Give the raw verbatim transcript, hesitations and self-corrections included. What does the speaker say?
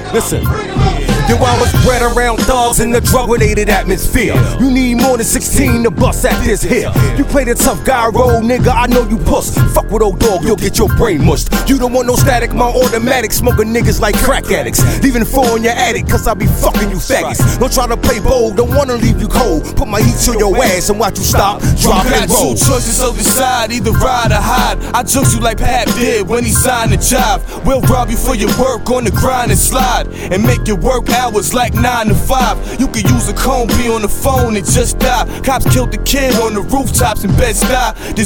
Listen. Yo, I was bred around thugs in the drug-related atmosphere. You need more than sixteen to bust at this here. You play the tough guy role, nigga, I know you puss. Fuck with old dog, you'll get your brain mushed. You don't want no static, my automatic smoking niggas like crack addicts. Leaving four in your attic, cause I be fucking you faggots. Don't try to play bold, don't wanna leave you cold. Put my heat to your ass and watch you stop, drop, and roll. Got two choices, so decide, either ride or hide. I jokes you like Pat did when he signed the job. We'll rob you for your work on the grind and slide, and make your work hours like nine to five. You could use a comb, be on the phone and just die. Cops killed the kid on the rooftops in Bed-Stuy. This